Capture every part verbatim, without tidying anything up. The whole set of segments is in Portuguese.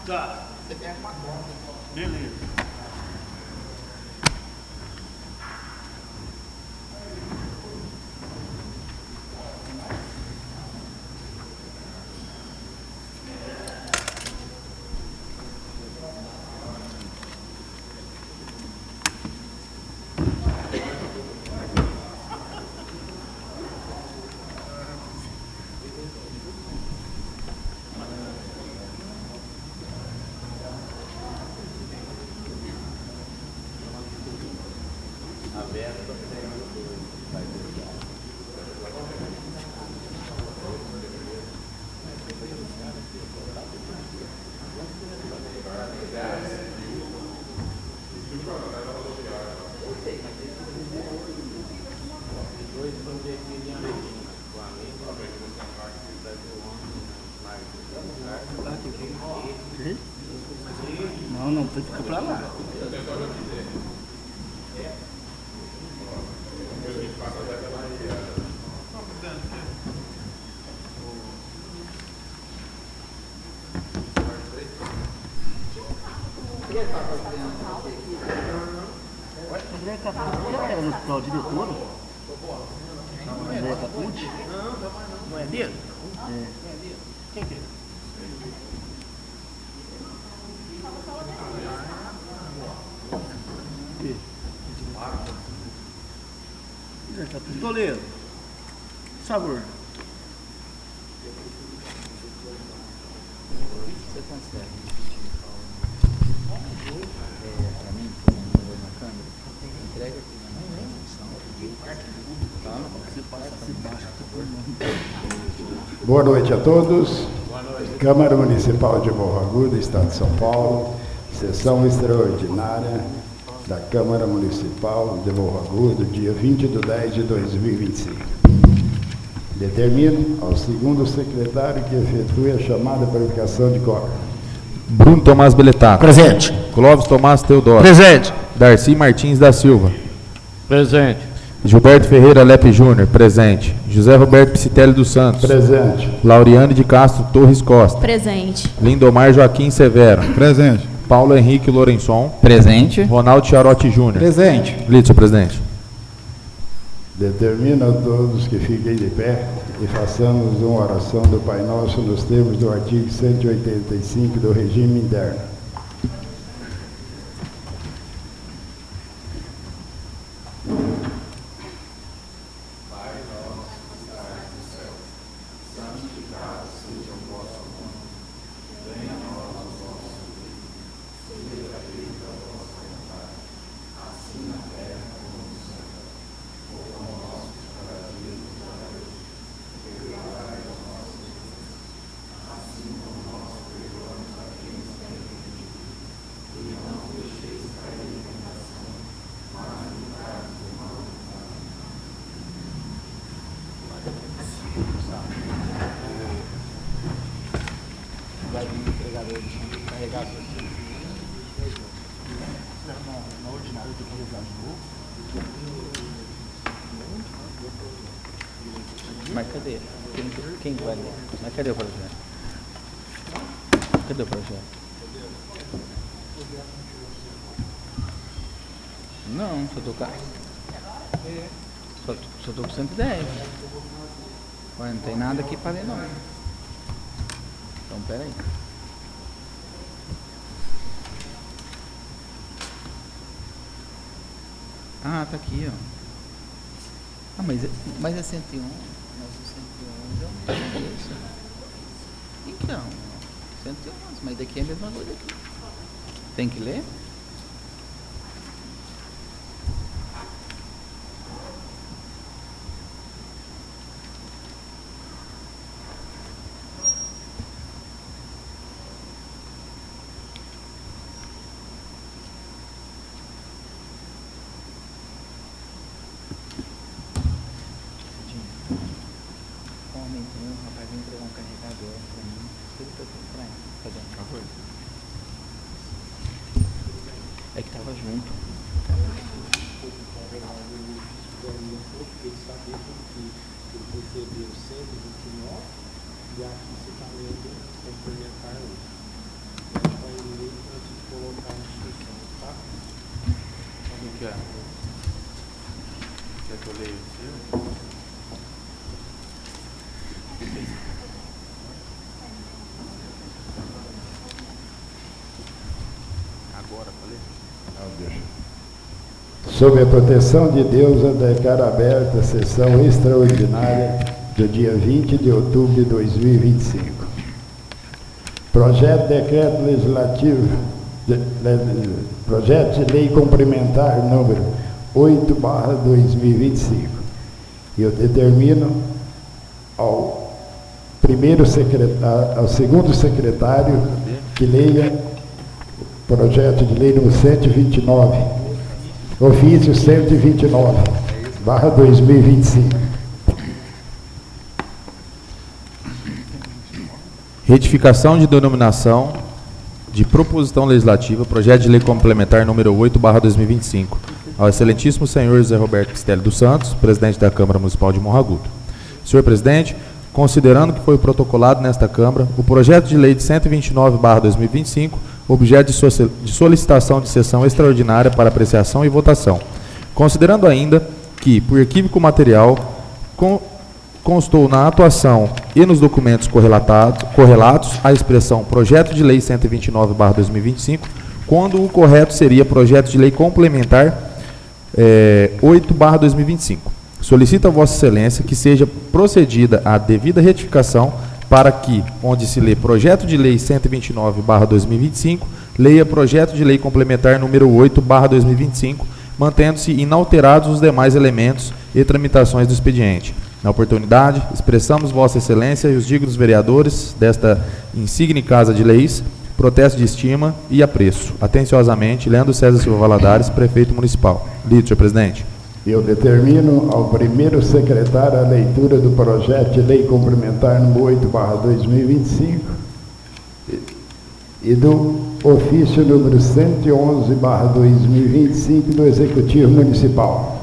Tá. Você pega uma conta. Beleza. Não, não, fica pra lá. André Capucci já era no hospital diretor? André Capucci? Não é dele? É. Quem que é? Pistoleiro. Sabor. Você consegue é, pra mim, na câmera? Entrega aqui na Boa noite a todos. Câmara Municipal de Morro Agudo, Estado de São Paulo. Sessão extraordinária da Câmara Municipal de Morro Agudo, dia vinte de dez de dois mil e vinte e cinco. Determino ao segundo secretário que efetue a chamada para verificação de quórum. Bruno Tomás Beletato. Presente. Clóvis Tomás Teodoro. Presente. Darcy Martins da Silva. Presente. Gilberto Ferreira Lepe Júnior. Presente. José Roberto Picitelli dos Santos. Presente. Lauriane de Castro Torres Costa. Presente. Lindomar Joaquim Severo. Presente. Paulo Henrique Lourençon. Presente. Ronaldo Charotti Júnior. Presente. Lido, senhor presidente. Determino a todos que fiquem de pé e façamos uma oração do Pai Nosso nos termos do artigo cento e oitenta e cinco do regime interno. Vai vir o entregador de carregar isso aqui. Na ordinária tem que revisar de novo. Mas cadê? Quem, quem vai ler? Mas cadê o projeto? Cadê o projeto? Não, só tô com... Só, só tô com cento e dez. Ué, não tem nada aqui para ler não. Então, pera aí. Ah, tá aqui, ó. Ah, mas, é- mas é cento e um. Mas o cento e onze é um isso. Então, cento e onze, mas daqui é a mesma coisa aqui. Tem que ler? Homem, tem um rapaz que entregou um carregador pra mim. Tudo que eu tenho pra ele. Cadê? É que tava junto. Ele sabia que ele recebeu cento e vinte e nove e aqui você está lendo complementar hoje. colocar a instrução, tá? O que é? Quer que eu leia o seu? Agora, falei? Não, deixa. Sob a proteção de Deus, eu declaro aberta a sessão extraordinária do dia vinte de outubro de dois mil e vinte e cinco. Projeto de Decreto Legislativo, de, le, Projeto de Lei Complementar número oito barra dois mil e vinte e cinco. Eu determino ao primeiro secretário, ao segundo secretário que leia o projeto de lei número cento e vinte e nove, ofício cento e vinte e nove, barra dois mil e vinte e cinco. Retificação de denominação de proposição legislativa, projeto de lei complementar número oito barra dois mil e vinte e cinco. Ao excelentíssimo senhor José Roberto Pistelli dos Santos, presidente da Câmara Municipal de Morro. Senhor presidente, considerando que foi protocolado nesta Câmara o projeto de lei de cento e vinte e nove barra dois mil e vinte e cinco, objeto de, so de solicitação de sessão extraordinária para apreciação e votação. Considerando ainda que, por equívoco material, com constou na atuação e nos documentos correlatados, correlatos a expressão projeto de lei cento e vinte e nove barra dois mil e vinte e cinco, quando o correto seria projeto de lei complementar é, oito barra dois mil e vinte e cinco. Solicito a Vossa Excelência que seja procedida a devida retificação para que, onde se lê projeto de lei cento e vinte e nove barra dois mil e vinte e cinco, leia projeto de lei complementar número oito barra dois mil e vinte e cinco, mantendo-se inalterados os demais elementos e tramitações do expediente. Na oportunidade, expressamos Vossa Excelência e os dignos vereadores desta insigne Casa de Leis, protesto de estima e apreço. Atenciosamente, Leandro César Silva Valadares, Prefeito Municipal. Lido, senhor presidente. Eu determino ao primeiro secretário a leitura do projeto de lei complementar número oito barra dois mil e vinte e cinco e do ofício número cento e onze barra dois mil e vinte e cinco do Executivo Municipal.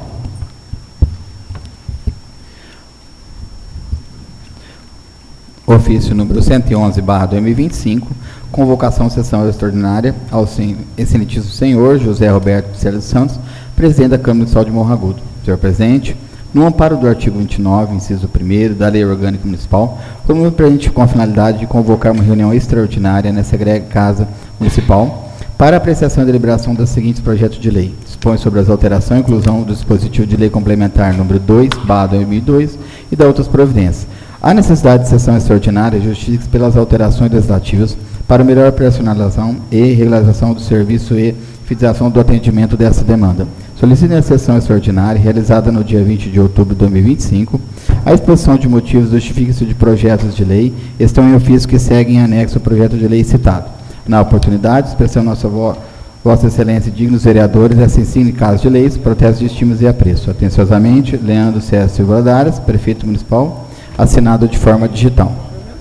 Ofício número cento e onze barra dois mil e vinte e cinco, convocação sessão extraordinária ao excelentíssimo senhor José Roberto Pistelli dos Santos, presidente da Câmara Municipal de Morro Agudo. Senhor presidente, no amparo do artigo vinte e nove, inciso primeiro da Lei Orgânica Municipal, formula presente com a finalidade de convocar uma reunião extraordinária nessa egrégea Casa Municipal para apreciação e deliberação dos seguintes projetos de lei. Dispõe sobre as alterações e inclusão do dispositivo de lei complementar número dois barra dois mil e dois e da outras providências. A necessidade de sessão extraordinária justifica-se pelas alterações legislativas para melhor operacionalização e regularização do serviço e fidelização do atendimento dessa demanda. Solicito a sessão extraordinária realizada no dia vinte de outubro de dois mil e vinte e cinco. A exposição de motivos justifica-se de projetos de lei estão em ofício que seguem em anexo ao projeto de lei citado. Na oportunidade, expressão nossa vo Vossa Excelência e dignos vereadores, essa insigne Casa de Leis, protesto de estimas e apreço. Atenciosamente, Leandro César Silva Valadares, Prefeito Municipal, assinado de forma digital.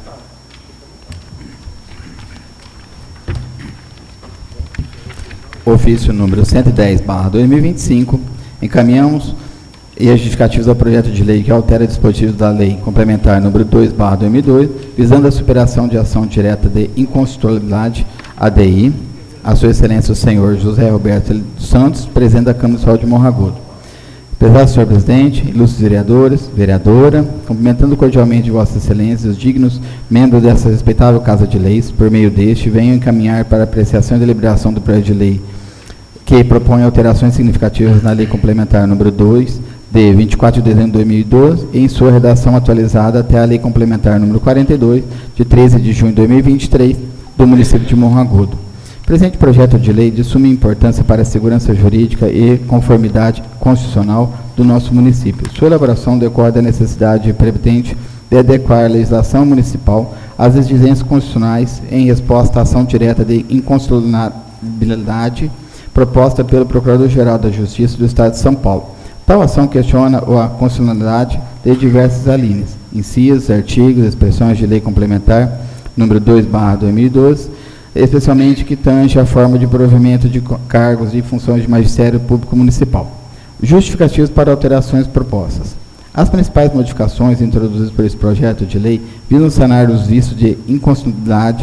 Ofício número cento e dez barra dois mil e vinte e cinco, encaminhamos e as justificativas ao projeto de lei que altera dispositivos da lei complementar número dois barra dois mil e dois, visando a superação de ação direta de inconstitucionalidade A D I, a sua excelência o senhor José Roberto dos Santos, presidente da Câmara Municipal de Morro Agudo. Prezado senhor presidente, ilustres vereadores, vereadora, cumprimentando cordialmente Vossa Excelência, os dignos membros dessa respeitável Casa de Leis, por meio deste, venho encaminhar para apreciação e deliberação do projeto de lei que propõe alterações significativas na Lei Complementar número dois, de vinte e quatro de dezembro de dois mil e doze, e em sua redação atualizada até a Lei Complementar número quarenta e dois, de treze de junho de dois mil e vinte e três, do município de Morro Agudo. Presente projeto de lei de suma importância para a segurança jurídica e conformidade constitucional do nosso município. Sua elaboração decorre da necessidade previdente de adequar a legislação municipal às exigências constitucionais em resposta à ação direta de inconstitucionalidade proposta pelo Procurador-Geral da Justiça do Estado de São Paulo. Tal ação questiona a constitucionalidade de diversas alíneas, incisos, artigos, expressões de lei complementar número dois barra dois mil e doze, especialmente que tange a forma de provimento de cargos e funções de magistério público municipal. Justificativos para alterações propostas. As principais modificações introduzidas por esse projeto de lei visam sanar os vícios de inconstitucionalidade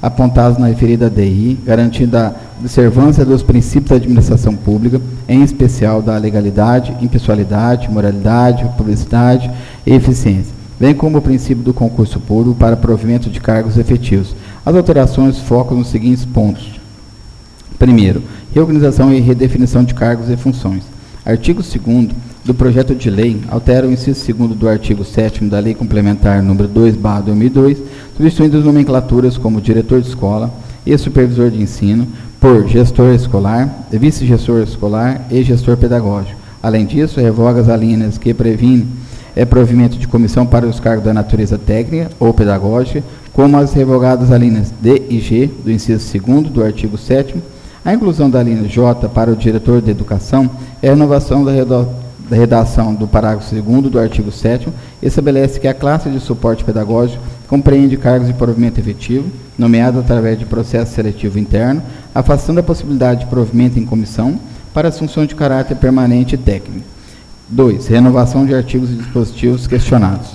apontados na referida D I, garantindo a observância dos princípios da administração pública, em especial da legalidade, impessoalidade, moralidade, publicidade e eficiência, bem como o princípio do concurso público para provimento de cargos efetivos. As alterações focam nos seguintes pontos. Primeiro, reorganização e redefinição de cargos e funções. Artigo segundo do projeto de lei altera o inciso segundo do artigo sétimo da Lei Complementar número dois barra dois mil e dois, substituindo as nomenclaturas como diretor de escola e supervisor de ensino por gestor escolar, vice-gestor escolar e gestor pedagógico. Além disso, revoga as alíneas que previnem é provimento de comissão para os cargos da natureza técnica ou pedagógica, como as revogadas alíneas D e G do inciso segundo do artigo sétimo. A inclusão da linha J para o diretor de educação é a renovação da, da redação do parágrafo segundo do artigo sétimo, estabelece que a classe de suporte pedagógico compreende cargos de provimento efetivo, nomeados através de processo seletivo interno, afastando a possibilidade de provimento em comissão para as funções de caráter permanente e técnico. dois. Renovação de artigos e dispositivos questionados.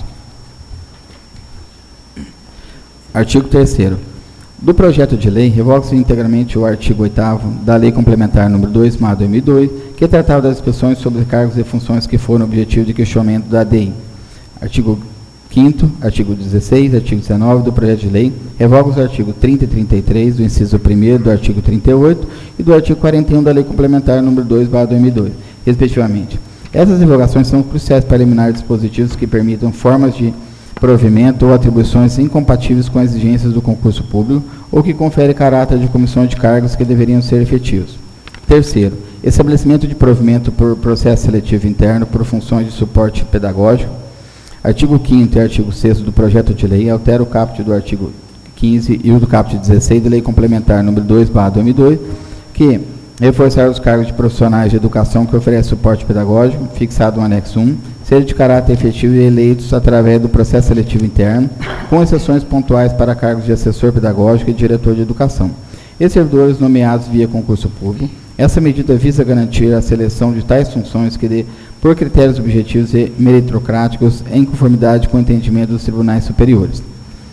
Artigo terceiro. Do projeto de lei, revoga-se integralmente o artigo oitavo da Lei Complementar número dois barra dois mil e dois, que tratava das discussões sobre cargos e funções que foram objetivo de questionamento da D I. Artigo quinto, artigo dezesseis, artigo dezenove do projeto de lei, revoga os artigos trinta e trinta e três do inciso primeiro do artigo trinta e oito e do artigo quarenta e um da Lei Complementar número dois barra dois mil e dois, respectivamente. Essas revogações são cruciais para eliminar dispositivos que permitam formas de provimento ou atribuições incompatíveis com as exigências do concurso público ou que confere caráter de comissão de cargos que deveriam ser efetivos. Terceiro, estabelecimento de provimento por processo seletivo interno por funções de suporte pedagógico. Artigo quinto e artigo sexto do projeto de lei altera o caput do artigo quinze e o do caput dezesseis da Lei Complementar número dois barra dois mil e dois, que reforçar os cargos de profissionais de educação que oferecem suporte pedagógico, fixado no anexo um, ser de caráter efetivo e eleitos através do processo seletivo interno, com exceções pontuais para cargos de assessor pedagógico e diretor de educação, e servidores nomeados via concurso público. Essa medida visa garantir a seleção de tais funções que dê por critérios objetivos e meritocráticos em conformidade com o entendimento dos tribunais superiores.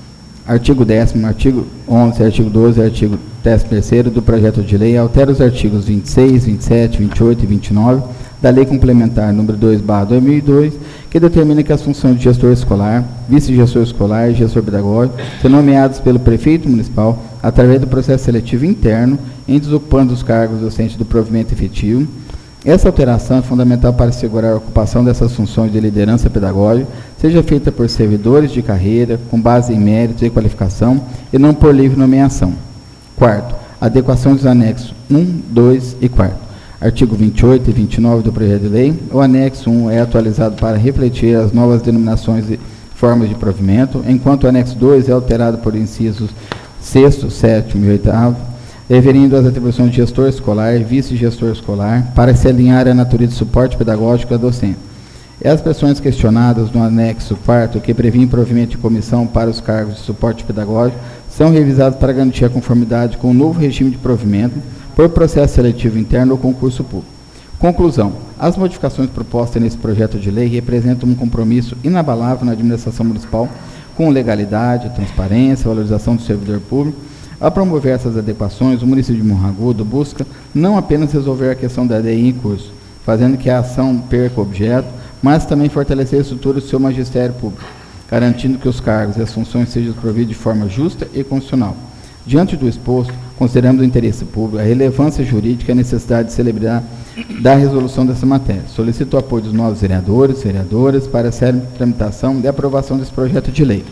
Artigo décimo, artigo onze, artigo doze e artigo décimo terceiro do projeto de lei altera os artigos vinte e seis, vinte e sete, vinte e oito e vinte e nove da Lei Complementar número dois barra dois mil e dois, que determina que as funções de gestor escolar, vice-gestor escolar e gestor pedagógico são nomeados pelo prefeito municipal através do processo seletivo interno, entre os ocupantes dos cargos docentes do provimento efetivo. Essa alteração é fundamental para assegurar a ocupação dessas funções de liderança pedagógica seja feita por servidores de carreira, com base em méritos e qualificação, e não por livre nomeação. Quarto, adequação dos anexos um, dois e quatro. Artigo vinte e oito e vinte e nove do projeto de lei, o anexo um é atualizado para refletir as novas denominações e formas de provimento, enquanto o anexo dois é alterado por incisos sexto, sétimo e oitavo, referindo às atribuições de gestor escolar e vice-gestor escolar, para se alinhar à natureza de suporte pedagógico da docente. E as pressões questionadas no anexo quarto, que prevê provimento de comissão para os cargos de suporte pedagógico, são revisadas para garantir a conformidade com o novo regime de provimento por processo seletivo interno ou concurso público. Conclusão. As modificações propostas nesse projeto de lei representam um compromisso inabalável na administração municipal com legalidade, transparência, valorização do servidor público. Ao promover essas adequações, o município de Morro Agudo busca não apenas resolver a questão da D I em curso, fazendo que a ação perca o objeto, mas também fortalecer a estrutura do seu magistério público, garantindo que os cargos e as funções sejam providos de forma justa e constitucional. Diante do exposto, considerando o interesse público, a relevância jurídica e a necessidade de celebrar da resolução dessa matéria. Solicito o apoio dos novos vereadores e vereadoras para a séria tramitação e aprovação desse projeto de lei.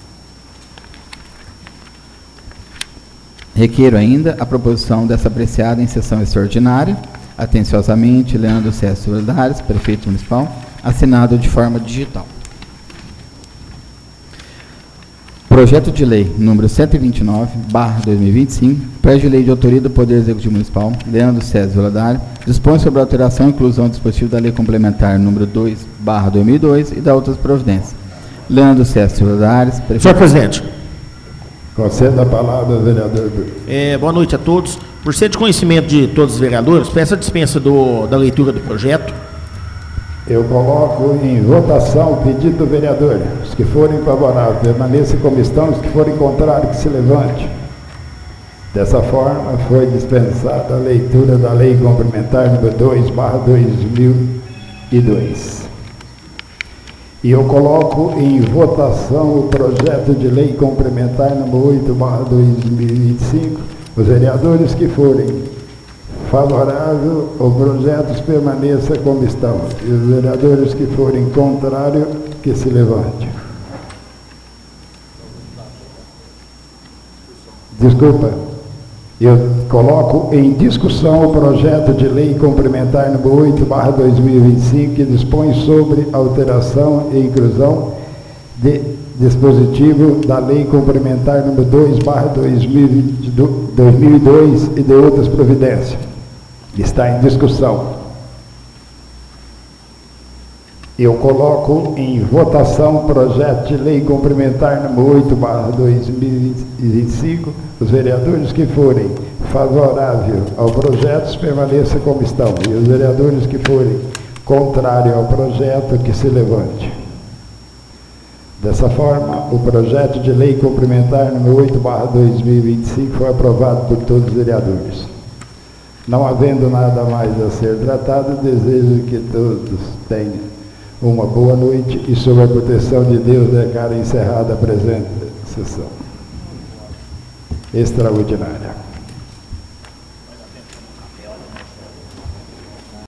Requeiro ainda a proposição dessa apreciada em sessão extraordinária, atenciosamente, Leandro César Valadares, prefeito municipal, assinado de forma digital. Projeto de lei número cento e vinte e nove, barra dois mil e vinte e cinco, projeto de lei de autoria do Poder Executivo Municipal, Leandro César Valadares, dispõe sobre a alteração e inclusão do dispositivo da Lei Complementar número dois, barra dois mil e dois e da outras providências. Leandro César Valadares, prefeito. Senhor presidente. Conceda a palavra ao vereador. É, boa noite a todos. Por ser de conhecimento de todos os vereadores, peço a dispensa do, da leitura do projeto. Eu coloco em votação o pedido do vereador. Os que forem favoráveis, permaneçam como estão. Os que forem contrários, que se levante. Dessa forma, foi dispensada a leitura da Lei Complementar número dois barra dois mil e dois. E eu coloco em votação o projeto de Lei Complementar número oito barra dois mil e vinte e cinco. Os vereadores que forem favoráveis ao projeto permaneça como estão. E os vereadores que forem contrários, que se levante. Desculpa. Eu coloco em discussão o projeto de lei complementar número oito barra dois mil e vinte e cinco, que dispõe sobre alteração e inclusão de dispositivo da lei complementar número dois barra dois mil e dois e de outras providências. Está em discussão. Eu coloco em votação o projeto de lei complementar número oito barra dois mil e vinte e cinco. Os vereadores que forem favoráveis ao projeto permaneçam como estão. E os vereadores que forem contrários ao projeto, que se levante. Dessa forma, o projeto de lei complementar número oito barra dois mil e vinte e cinco foi aprovado por todos os vereadores. Não havendo nada mais a ser tratado, desejo que todos tenham uma boa noite e, sob a proteção de Deus, declaro encerrada a presente sessão extraordinária.